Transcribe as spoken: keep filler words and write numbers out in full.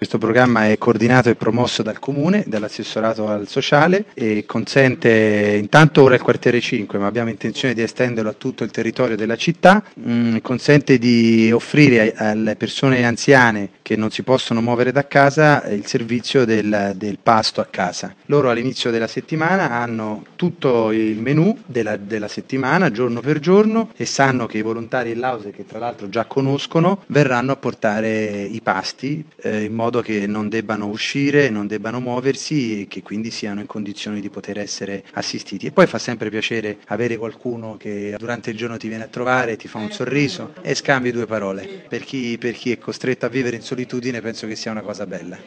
Questo programma è coordinato e promosso dal Comune, dall'assessorato al sociale e consente, intanto ora il quartiere cinque, ma abbiamo intenzione di estenderlo a tutto il territorio della città, mh, consente di offrire alle persone anziane che non si possono muovere da casa il servizio del, del pasto a casa. Loro all'inizio della settimana hanno tutto il menù della, della settimana, giorno per giorno, e sanno che i volontari dell'A U S E, che tra l'altro già conoscono, verranno a portare i pasti eh, in modo che non debbano uscire, non debbano muoversi e che quindi siano in condizioni di poter essere assistiti. E poi fa sempre piacere avere qualcuno che durante il giorno ti viene a trovare, ti fa un sorriso e scambi due parole. Per chi, per chi è costretto a vivere in solitudine penso che sia una cosa bella.